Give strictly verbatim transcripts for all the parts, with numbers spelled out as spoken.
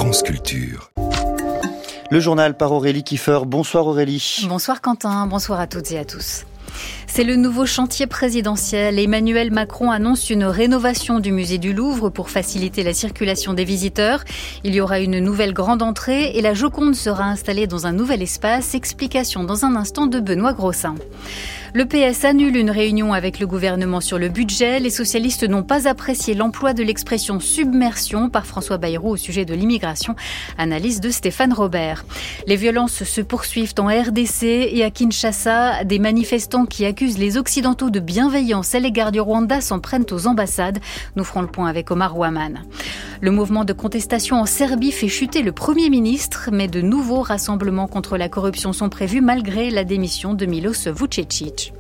France Culture. Le journal par Aurélie Kiefer. Bonsoir Aurélie. Bonsoir Quentin, bonsoir à toutes et à tous. C'est le nouveau chantier présidentiel. Emmanuel Macron annonce une rénovation du musée du Louvre pour faciliter la circulation des visiteurs. Il y aura une nouvelle grande entrée et la Joconde sera installée dans un nouvel espace. Explication dans un instant de Benoît Grossin. Le P S annule une réunion avec le gouvernement sur le budget. Les socialistes n'ont pas apprécié l'emploi de l'expression submersion par François Bayrou au sujet de l'immigration. Analyse de Stéphane Robert. Les violences se poursuivent en R D C et à Kinshasa. Des manifestants qui accusent les Occidentaux de bienveillance à l'égard du Rwanda s'en prennent aux ambassades. Nous ferons le point avec Omar Ouaman. Le mouvement de contestation en Serbie fait chuter le Premier ministre, mais de nouveaux rassemblements contre la corruption sont prévus malgré la démission de Miloš Vučečić.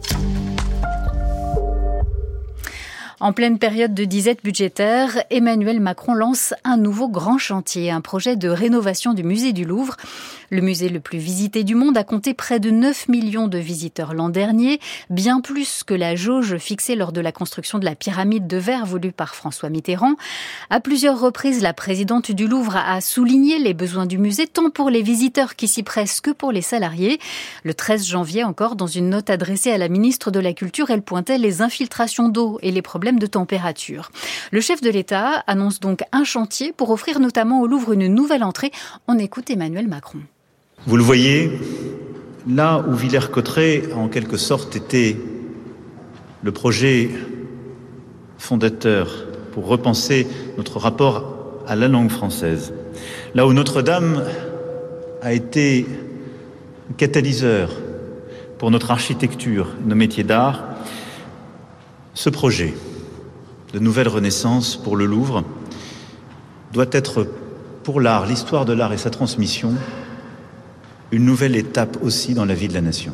En pleine période de disette budgétaire, Emmanuel Macron lance un nouveau grand chantier, un projet de rénovation du musée du Louvre. Le musée le plus visité du monde a compté près de neuf millions de visiteurs l'an dernier, bien plus que la jauge fixée lors de la construction de la pyramide de verre voulue par François Mitterrand. À plusieurs reprises, la présidente du Louvre a souligné les besoins du musée, tant pour les visiteurs qui s'y pressent que pour les salariés. Le treize janvier encore, dans une note adressée à la ministre de la Culture, elle pointait les infiltrations d'eau et les problèmes de température. Le chef de l'État annonce donc un chantier pour offrir notamment au Louvre une nouvelle entrée. On écoute Emmanuel Macron. Vous le voyez, là où Villers-Cotterêts a en quelque sorte été le projet fondateur pour repenser notre rapport à la langue française, là où Notre-Dame a été un catalyseur pour notre architecture, nos métiers d'art, ce projet de nouvelle renaissance pour le Louvre doit être pour l'art, l'histoire de l'art et sa transmission, une nouvelle étape aussi dans la vie de la nation.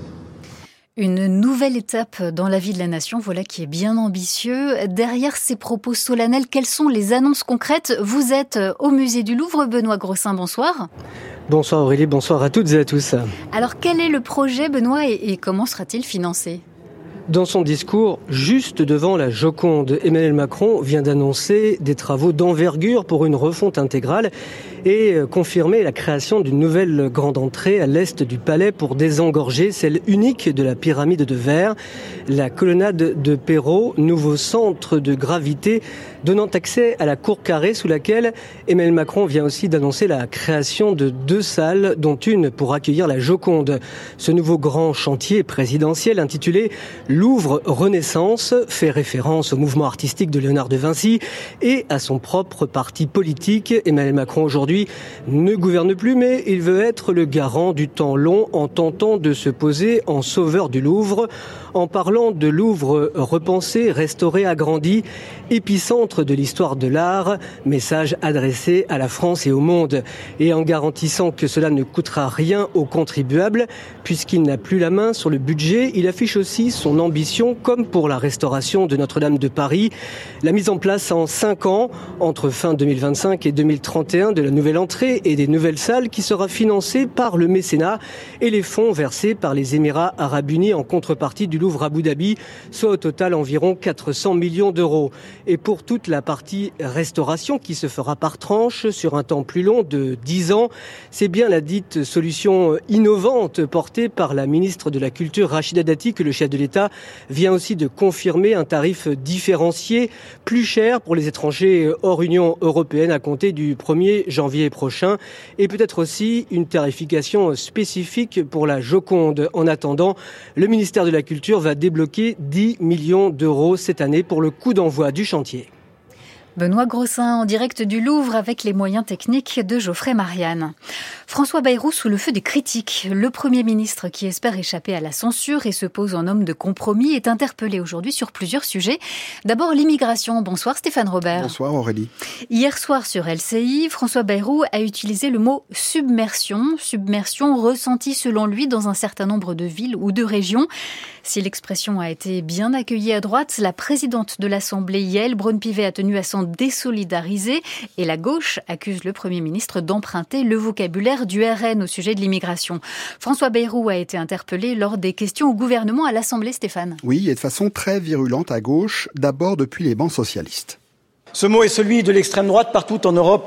Une nouvelle étape dans la vie de la nation, voilà qui est bien ambitieux. Derrière ces propos solennels, quelles sont les annonces concrètes ? Vous êtes au musée du Louvre, Benoît Grossin, bonsoir. Bonsoir Aurélie, bonsoir à toutes et à tous. Alors quel est le projet, Benoît, et, et comment sera-t-il financé ? Dans son discours, juste devant la Joconde, Emmanuel Macron vient d'annoncer des travaux d'envergure pour une refonte intégrale et confirmer la création d'une nouvelle grande entrée à l'est du palais pour désengorger celle unique de la pyramide de verre, la colonnade de Perrault, nouveau centre de gravité donnant accès à la cour carrée sous laquelle Emmanuel Macron vient aussi d'annoncer la création de deux salles, dont une pour accueillir la Joconde. Ce nouveau grand chantier présidentiel intitulé Louvre Renaissance fait référence au mouvement artistique de Léonard de Vinci et à son propre parti politique. Emmanuel Macron aujourd'hui ne gouverne plus, mais il veut être le garant du temps long en tentant de se poser en sauveur du Louvre. En parlant de Louvre repensé, restauré, agrandi, épicentre de l'histoire de l'art, message adressé à la France et au monde. Et en garantissant que cela ne coûtera rien aux contribuables, puisqu'il n'a plus la main sur le budget, il affiche aussi son ambition, comme pour la restauration de Notre-Dame de Paris, la mise en place en cinq ans, entre fin deux mille vingt-cinq et deux mille trente et un, de la nouvelle entrée et des nouvelles salles qui sera financée par le mécénat et les fonds versés par les Émirats Arabes Unis en contrepartie du Louvre Abu Dhabi, soit au total environ quatre cents millions d'euros. Et pour toute la partie restauration qui se fera par tranche sur un temps plus long de dix ans, c'est bien la dite solution innovante portée par la ministre de la Culture Rachida Dati que le chef de l'État vient aussi de confirmer, un tarif différencié plus cher pour les étrangers hors Union européenne à compter du premier janvier prochain et peut-être aussi une tarification spécifique pour la Joconde. En attendant, le ministère de la Culture va débloquer dix millions d'euros cette année pour le coup d'envoi du chantier. Benoît Grossin en direct du Louvre avec les moyens techniques de Geoffrey Marianne. François Bayrou sous le feu des critiques. Le Premier ministre qui espère échapper à la censure et se pose en homme de compromis est interpellé aujourd'hui sur plusieurs sujets. D'abord l'immigration. Bonsoir Stéphane Robert. Bonsoir Aurélie. Hier soir sur L C I, François Bayrou a utilisé le mot submersion. Submersion ressentie selon lui dans un certain nombre de villes ou de régions. Si l'expression a été bien accueillie à droite, la présidente de l'Assemblée, Yaël Braun-Pivet, a tenu à s'en désolidariser et la gauche accuse le Premier ministre d'emprunter le vocabulaire du R N au sujet de l'immigration. François Bayrou a été interpellé lors des questions au gouvernement à l'Assemblée, Stéphane. Oui, et de façon très virulente à gauche, d'abord depuis les bancs socialistes. Ce mot est celui de l'extrême droite partout en Europe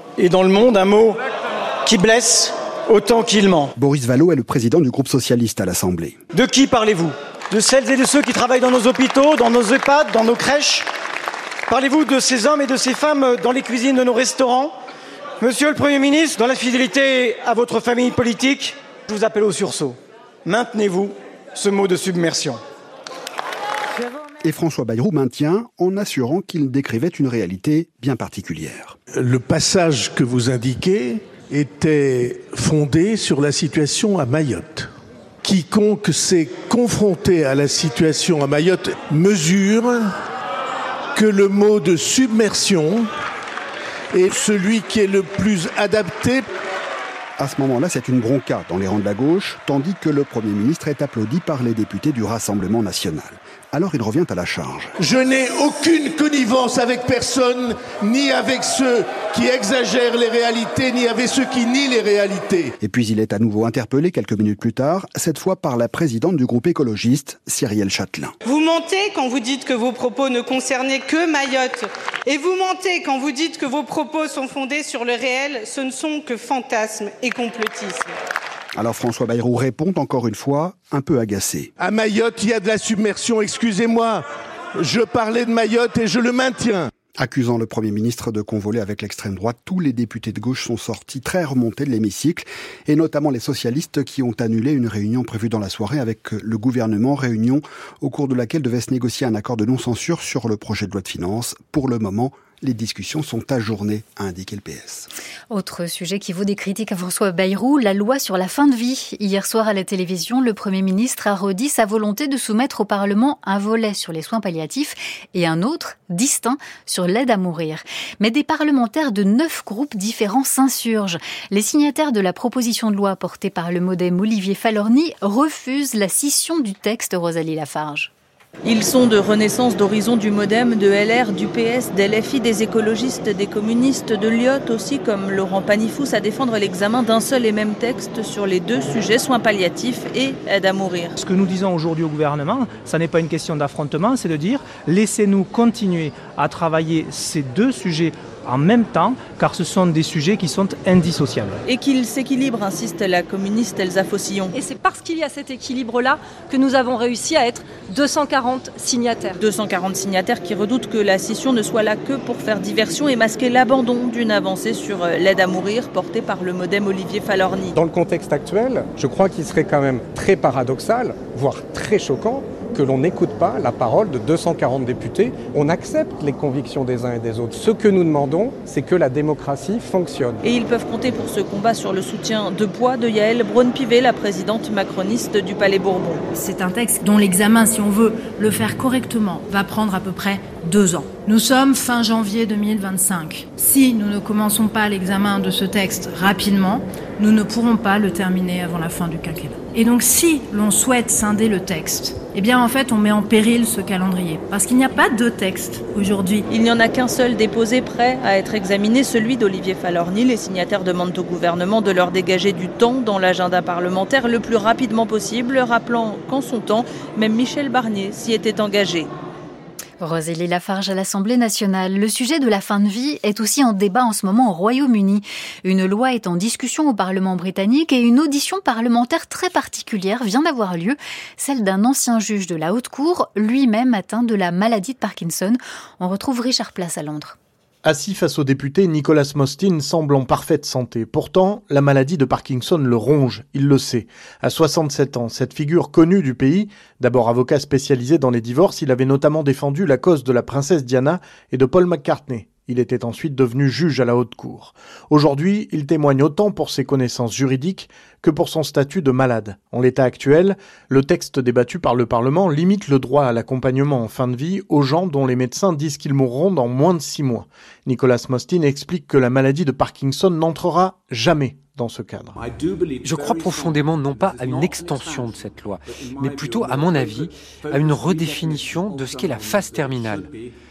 et dans le monde un mot qui blesse autant qu'il ment. Boris Vallaud est le président du groupe socialiste à l'Assemblée. De qui parlez-vous ? De celles et de ceux qui travaillent dans nos hôpitaux, dans nos EHPAD, dans nos crèches ? Parlez-vous de ces hommes et de ces femmes dans les cuisines de nos restaurants ? Monsieur le Premier ministre, dans la fidélité à votre famille politique, je vous appelle au sursaut. Maintenez-vous ce mot de submersion. Et François Bayrou maintient en assurant qu'il décrivait une réalité bien particulière. Le passage que vous indiquez était fondé sur la situation à Mayotte. Quiconque s'est confronté à la situation à Mayotte mesure que le mot de submersion est celui qui est le plus adapté. À ce moment-là, c'est une bronca dans les rangs de la gauche, tandis que le Premier ministre est applaudi par les députés du Rassemblement national. Alors il revient à la charge. Je n'ai aucune connivence avec personne, ni avec ceux qui exagèrent les réalités, ni avec ceux qui nient les réalités. Et puis il est à nouveau interpellé quelques minutes plus tard, cette fois par la présidente du groupe écologiste, Cyrielle Châtelain. Vous mentez quand vous dites que vos propos ne concernaient que Mayotte. Et vous mentez quand vous dites que vos propos sont fondés sur le réel. Ce ne sont que fantasmes et complotisme. Alors François Bayrou répond encore une fois, un peu agacé. À Mayotte, il y a de la submersion, excusez-moi. Je parlais de Mayotte et je le maintiens. Accusant le Premier ministre de convoler avec l'extrême droite, tous les députés de gauche sont sortis très remontés de l'hémicycle, et notamment les socialistes qui ont annulé une réunion prévue dans la soirée avec le gouvernement, réunion au cours de laquelle devait se négocier un accord de non-censure sur le projet de loi de finances. Pour le moment, les discussions sont ajournées, a indiqué le P S. Autre sujet qui vaut des critiques à François Bayrou, la loi sur la fin de vie. Hier soir à la télévision, le Premier ministre a redit sa volonté de soumettre au Parlement un volet sur les soins palliatifs et un autre, distinct, sur l'aide à mourir. Mais des parlementaires de neuf groupes différents s'insurgent. Les signataires de la proposition de loi portée par le modem Olivier Falorni refusent la scission du texte, Rosalie Lafarge. Ils sont de Renaissance, d'Horizon, du Modem, de L R, du P S, d'L F I, des écologistes, des communistes, de l'I O T aussi, comme Laurent Panifous, à défendre l'examen d'un seul et même texte sur les deux sujets, soins palliatifs et aide à mourir. Ce que nous disons aujourd'hui au gouvernement, ça n'est pas une question d'affrontement, c'est de dire laissez-nous continuer à travailler ces deux sujets en même temps, car ce sont des sujets qui sont indissociables. Et qu'ils s'équilibrent, insiste la communiste Elsa Faucillon. Et c'est parce qu'il y a cet équilibre-là que nous avons réussi à être deux cent quarante signataires. deux cent quarante signataires qui redoutent que la scission ne soit là que pour faire diversion et masquer l'abandon d'une avancée sur l'aide à mourir portée par le modem Olivier Falorni. Dans le contexte actuel, je crois qu'il serait quand même très paradoxal, voire très choquant, que l'on n'écoute pas la parole de deux cent quarante députés. On accepte les convictions des uns et des autres. Ce que nous demandons, c'est que la démocratie fonctionne. Et ils peuvent compter pour ce combat sur le soutien de poids de Yaël Braun-Pivet, la présidente macroniste du Palais Bourbon. C'est un texte dont l'examen, si on veut le faire correctement, va prendre à peu près deux ans. Nous sommes fin janvier deux mille vingt-cinq. Si nous ne commençons pas l'examen de ce texte rapidement, nous ne pourrons pas le terminer avant la fin du quinquennat. Et donc si l'on souhaite scinder le texte, eh bien en fait on met en péril ce calendrier. Parce qu'il n'y a pas deux textes aujourd'hui. Il n'y en a qu'un seul déposé prêt à être examiné, celui d'Olivier Falorni. Les signataires demandent au gouvernement de leur dégager du temps dans l'agenda parlementaire le plus rapidement possible, rappelant qu'en son temps, même Michel Barnier s'y était engagé. Rosalie Lafarge à l'Assemblée nationale. Le sujet de la fin de vie est aussi en débat en ce moment au Royaume-Uni. Une loi est en discussion au Parlement britannique et une audition parlementaire très particulière vient d'avoir lieu, celle d'un ancien juge de la Haute Cour, lui-même atteint de la maladie de Parkinson. On retrouve Richard Place à Londres. Assis face au député, Nicolas Mostyn semble en parfaite santé. Pourtant, la maladie de Parkinson le ronge, il le sait. À soixante-sept ans, cette figure connue du pays, d'abord avocat spécialisé dans les divorces, il avait notamment défendu la cause de la princesse Diana et de Paul McCartney. Il était ensuite devenu juge à la Haute Cour. Aujourd'hui, il témoigne autant pour ses connaissances juridiques que pour son statut de malade. En l'état actuel, le texte débattu par le Parlement limite le droit à l'accompagnement en fin de vie aux gens dont les médecins disent qu'ils mourront dans moins de six mois. Nicolas Mostyn explique que la maladie de Parkinson n'entrera jamais dans ce cadre. Je crois profondément non pas à une extension de cette loi, mais plutôt, à mon avis, à une redéfinition de ce qu'est la phase terminale.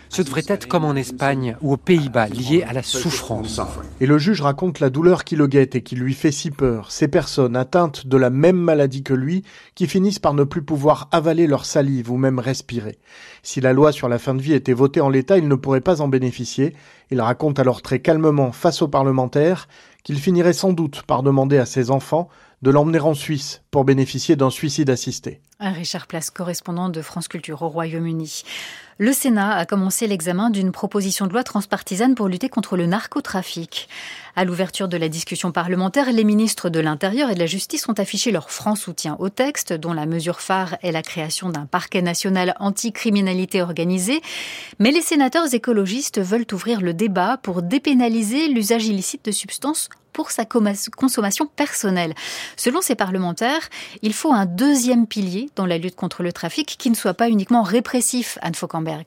Ce devrait être comme en Espagne ou aux Pays-Bas, lié à la souffrance. Et le juge raconte la douleur qui le guette et qui lui fait si peur. Ces personnes atteintes de la même maladie que lui, qui finissent par ne plus pouvoir avaler leur salive ou même respirer. Si la loi sur la fin de vie était votée en l'état, il ne pourrait pas en bénéficier. Il raconte alors très calmement face aux parlementaires qu'il finirait sans doute par demander à ses enfants de l'emmener en Suisse pour bénéficier d'un suicide assisté. Richard Place, correspondant de France Culture au Royaume-Uni. Le Sénat a commencé l'examen d'une proposition de loi transpartisane pour lutter contre le narcotrafic. À l'ouverture de la discussion parlementaire, les ministres de l'Intérieur et de la Justice ont affiché leur franc soutien au texte, dont la mesure phare est la création d'un parquet national anti-criminalité organisée. Mais les sénateurs écologistes veulent ouvrir le débat pour dépénaliser l'usage illicite de substances pour sa consommation personnelle. Selon ces parlementaires, il faut un deuxième pilier dans la lutte contre le trafic qui ne soit pas uniquement répressif, Anne Fauquemberg.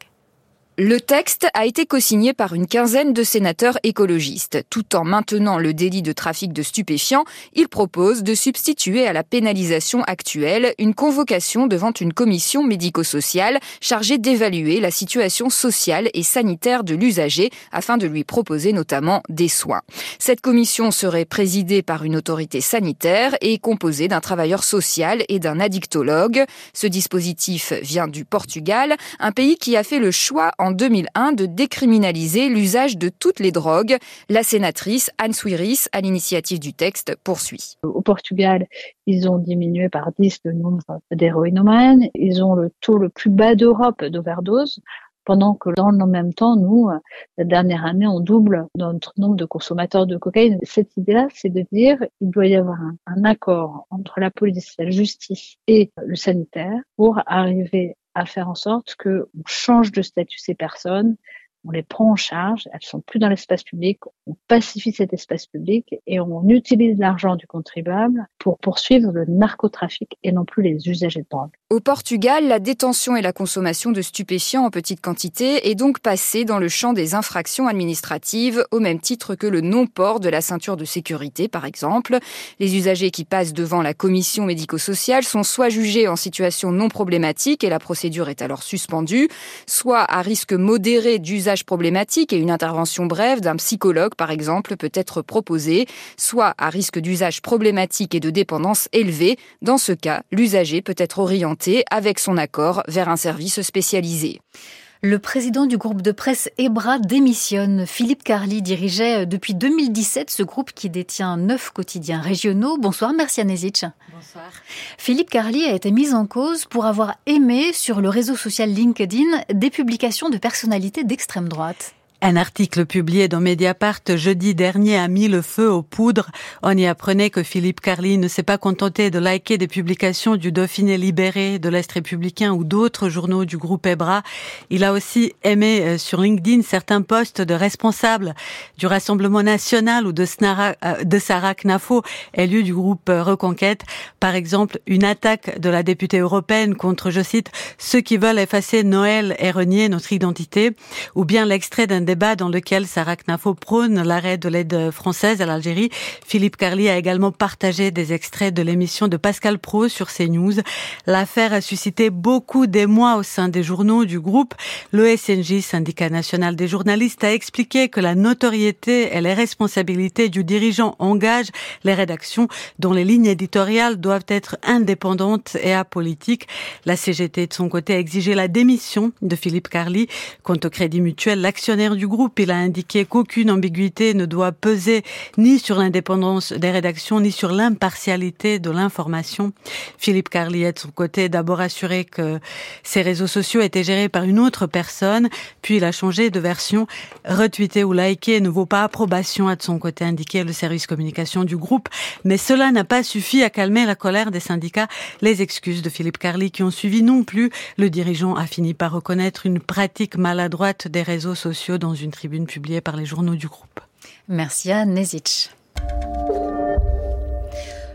Le texte a été co-signé par une quinzaine de sénateurs écologistes. Tout en maintenant le délit de trafic de stupéfiants, il propose de substituer à la pénalisation actuelle une convocation devant une commission médico-sociale chargée d'évaluer la situation sociale et sanitaire de l'usager afin de lui proposer notamment des soins. Cette commission serait présidée par une autorité sanitaire et composée d'un travailleur social et d'un addictologue. Ce dispositif vient du Portugal, un pays qui a fait le choix en deux mille un de décriminaliser l'usage de toutes les drogues. La sénatrice Anne Souiris, à l'initiative du texte, poursuit. Au Portugal, ils ont diminué par dix le nombre d'héroïnomans. Ils ont le taux le plus bas d'Europe d'overdose. Pendant que dans le même temps, nous, la dernière année, on double notre nombre de consommateurs de cocaïne. Cette idée-là, c'est de dire qu'il doit y avoir un, un accord entre la police, la justice et le sanitaire pour arriver à faire en sorte qu'on change de statut ces personnes, on les prend en charge, elles sont plus dans l'espace public, on pacifie cet espace public et on utilise l'argent du contribuable pour poursuivre le narcotrafic et non plus les usagers de drogue. Au Portugal, la détention et la consommation de stupéfiants en petite quantité est donc passée dans le champ des infractions administratives, au même titre que le non-port de la ceinture de sécurité, par exemple. Les usagers qui passent devant la commission médico-sociale sont soit jugés en situation non problématique et la procédure est alors suspendue, soit à risque modéré d'usage problématique et une intervention brève d'un psychologue, par exemple, peut être proposée, soit à risque d'usage problématique et de dépendance élevée. Dans ce cas, l'usager peut être orienté, avec son accord, vers un service spécialisé. Le président du groupe de presse EBRA démissionne. Philippe Carli dirigeait depuis deux mille dix-sept ce groupe qui détient neuf quotidiens régionaux. Bonsoir, merci Anezic. Bonsoir. Philippe Carli a été mis en cause pour avoir aimé sur le réseau social LinkedIn des publications de personnalités d'extrême droite. Un article publié dans Mediapart jeudi dernier a mis le feu aux poudres. On y apprenait que Philippe Carli ne s'est pas contenté de liker des publications du Dauphiné libéré, de l'Est républicain ou d'autres journaux du groupe EBRA. Il a aussi aimé sur LinkedIn certains postes de responsables du Rassemblement national ou de, Snara, de Sarah Knafo, élue du groupe Reconquête. Par exemple, une attaque de la députée européenne contre, je cite, ceux qui veulent effacer Noël et renier notre identité, ou bien l'extrait d'un débat dans lequel Sarah Knafo prône l'arrêt de l'aide française à l'Algérie. Philippe Carli a également partagé des extraits de l'émission de Pascal Praud sur CNews. L'affaire a suscité beaucoup d'émoi au sein des journaux du groupe. Le S N J, syndicat national des journalistes, a expliqué que la notoriété et les responsabilités du dirigeant engagent les rédactions dont les lignes éditoriales doivent être indépendantes et apolitiques. La C G T, de son côté, a exigé la démission de Philippe Carli. Quant au Crédit Mutuel, l'actionnaire du groupe, il a indiqué qu'aucune ambiguïté ne doit peser ni sur l'indépendance des rédactions, ni sur l'impartialité de l'information. Philippe Carli a de son côté d'abord assuré que ses réseaux sociaux étaient gérés par une autre personne, puis il a changé de version. Retweeter ou liker ne vaut pas approbation, a de son côté indiqué le service communication du groupe. Mais cela n'a pas suffi à calmer la colère des syndicats. Les excuses de Philippe Carli qui ont suivi non plus. Le dirigeant a fini par reconnaître une pratique maladroite des réseaux sociaux dans une tribune publiée par les journaux du groupe. Merci à Nezic.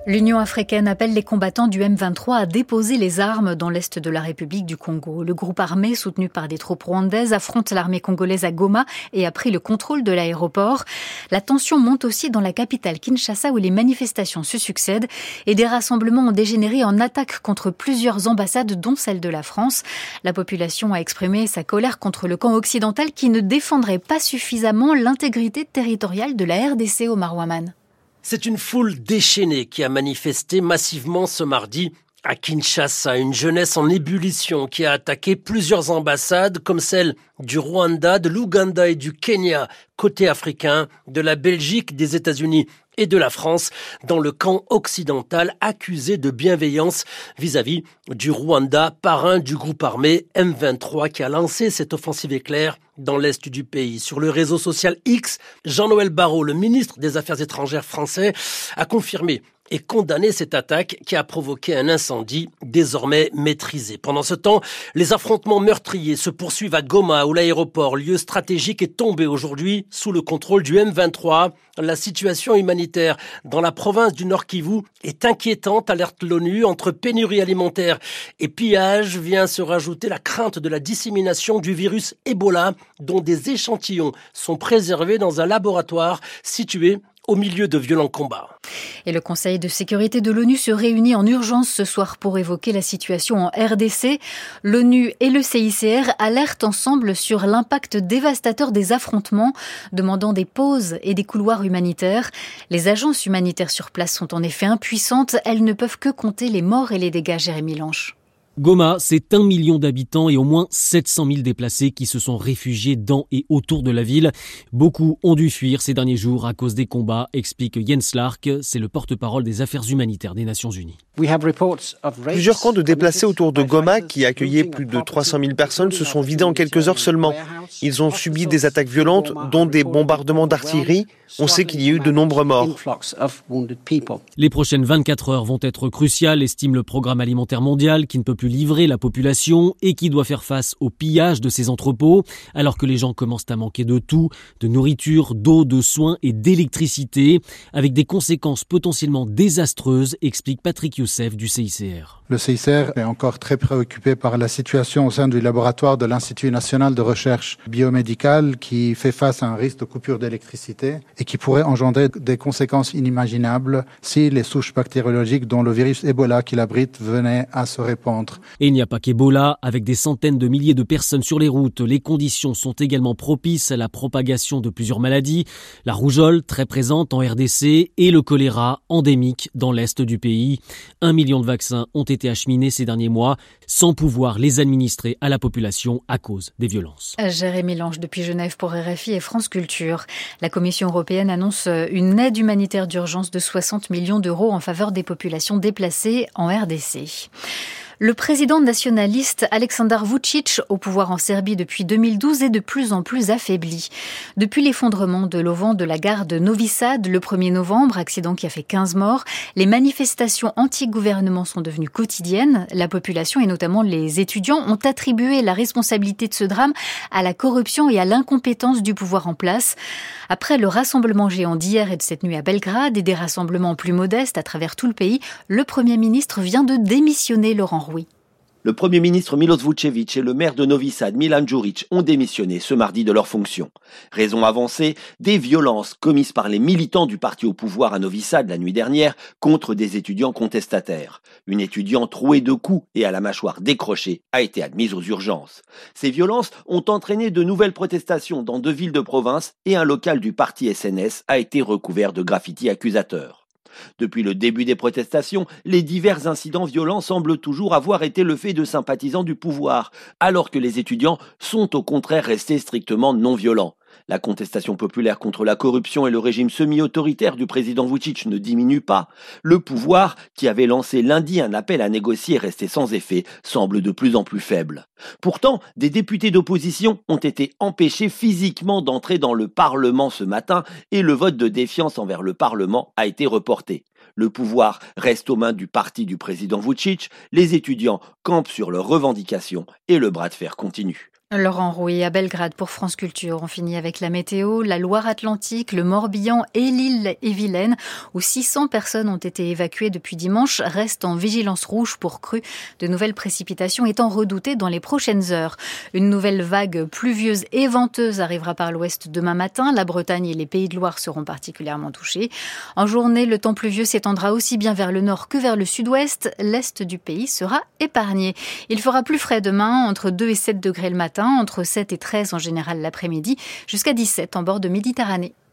L'Union africaine appelle les combattants du M vingt-trois à déposer les armes dans l'est de la République du Congo. Le groupe armé, soutenu par des troupes rwandaises, affronte l'armée congolaise à Goma et a pris le contrôle de l'aéroport. La tension monte aussi dans la capitale Kinshasa où les manifestations se succèdent et des rassemblements ont dégénéré en attaques contre plusieurs ambassades, dont celle de la France. La population a exprimé sa colère contre le camp occidental qui ne défendrait pas suffisamment l'intégrité territoriale de la R D C, Omar Ouaman. C'est une foule déchaînée qui a manifesté massivement ce mardi à Kinshasa. Une jeunesse en ébullition qui a attaqué plusieurs ambassades comme celle du Rwanda, de l'Ouganda et du Kenya, côté africain, de la Belgique, des États-Unis et de la France, dans le camp occidental accusé de bienveillance vis-à-vis du Rwanda, parrain du groupe armé M vingt-trois qui a lancé cette offensive éclair dans l'est du pays. Sur le réseau social X, Jean-Noël Barrot, le ministre des Affaires étrangères français, a confirmé et condamné cette attaque qui a provoqué un incendie désormais maîtrisé. Pendant ce temps, les affrontements meurtriers se poursuivent à Goma où l'aéroport, lieu stratégique, est tombé aujourd'hui sous le contrôle du M vingt-trois. La situation humanitaire dans la province du Nord Kivu est inquiétante, alerte l'ONU. Entre pénurie alimentaire et pillage vient se rajouter la crainte de la dissémination du virus Ebola dont des échantillons sont préservés dans un laboratoire situé au milieu de violents combats. Et le Conseil de sécurité de l'ONU se réunit en urgence ce soir pour évoquer la situation en R D C. L'ONU et le C I C R alertent ensemble sur l'impact dévastateur des affrontements, demandant des pauses et des couloirs humanitaires. Les agences humanitaires sur place sont en effet impuissantes. Elles ne peuvent que compter les morts et les dégâts, Jérémy Lange. Goma, c'est un million d'habitants et au moins sept cent mille déplacés qui se sont réfugiés dans et autour de la ville. Beaucoup ont dû fuir ces derniers jours à cause des combats, explique Jens Lark, c'est le porte-parole des affaires humanitaires des Nations Unies. Plusieurs camps de déplacés autour de Goma, qui accueillaient plus de trois cent mille personnes, se sont vidés en quelques heures seulement. Ils ont subi des attaques violentes, dont des bombardements d'artillerie. On sait qu'il y a eu de nombreux morts. Les prochaines vingt-quatre heures vont être cruciales, estime le Programme alimentaire mondial, qui ne peut plus livrer la population et qui doit faire face au pillage de ses entrepôts, alors que les gens commencent à manquer de tout, de nourriture, d'eau, de soins et d'électricité, avec des conséquences potentiellement désastreuses, explique Patrick Youssef du C I C R. Le C I C R est encore très préoccupé par la situation au sein du laboratoire de l'Institut national de recherche biomédicale qui fait face à un risque de coupure d'électricité et qui pourrait engendrer des conséquences inimaginables si les souches bactériologiques dont le virus Ebola qu'il abrite venaient à se répandre. Et il n'y a pas qu'Ebola. Avec des centaines de milliers de personnes sur les routes, les conditions sont également propices à la propagation de plusieurs maladies. La rougeole, très présente en R D C, et le choléra, endémique dans l'est du pays. Un million de vaccins ont été acheminés ces derniers mois, sans pouvoir les administrer à la population à cause des violences. Jérémy Lange depuis Genève pour R F I et France Culture. La Commission européenne annonce une aide humanitaire d'urgence de soixante millions d'euros en faveur des populations déplacées en R D C. Le président nationaliste Aleksandar Vučić, au pouvoir en Serbie depuis deux mille douze, est de plus en plus affaibli. Depuis l'effondrement de l'auvent de la gare de Novi Sad le premier novembre, accident qui a fait quinze morts, les manifestations anti-gouvernement sont devenues quotidiennes. La population et notamment les étudiants ont attribué la responsabilité de ce drame à la corruption et à l'incompétence du pouvoir en place. Après le rassemblement géant d'hier et de cette nuit à Belgrade et des rassemblements plus modestes à travers tout le pays, le Premier ministre vient de démissionner, Laurent Rouy. Le Premier ministre Miloš Vučević et le maire de Novi Sad, Milan Đurić, ont démissionné ce mardi de leurs fonctions. Raison avancée, des violences commises par les militants du parti au pouvoir à Novi Sad la nuit dernière contre des étudiants contestataires. Une étudiante trouée de coups et à la mâchoire décrochée a été admise aux urgences. Ces violences ont entraîné de nouvelles protestations dans deux villes de province et un local du parti S N S a été recouvert de graffitis accusateurs. Depuis le début des protestations, les divers incidents violents semblent toujours avoir été le fait de sympathisants du pouvoir, alors que les étudiants sont au contraire restés strictement non violents. La contestation populaire contre la corruption et le régime semi-autoritaire du président Vučić ne diminue pas. Le pouvoir, qui avait lancé lundi un appel à négocier resté sans effet, semble de plus en plus faible. Pourtant, des députés d'opposition ont été empêchés physiquement d'entrer dans le Parlement ce matin et le vote de défiance envers le Parlement a été reporté. Le pouvoir reste aux mains du parti du président Vučić, les étudiants campent sur leurs revendications et le bras de fer continue. Laurent Rouy à Belgrade pour France Culture. On finit avec la météo. La Loire-Atlantique, le Morbihan et l'île-et-Vilaine, où six cents personnes ont été évacuées depuis dimanche, restent en vigilance rouge pour crue. De nouvelles précipitations étant redoutées dans les prochaines heures. Une nouvelle vague pluvieuse et venteuse arrivera par l'ouest demain matin. La Bretagne et les Pays de Loire seront particulièrement touchés. En journée, le temps pluvieux s'étendra aussi bien vers le nord que vers le sud-ouest. L'est du pays sera épargné. Il fera plus frais demain, entre deux et sept degrés le matin, entre sept et treize en général l'après-midi, jusqu'à dix-sept en bord de Méditerranée.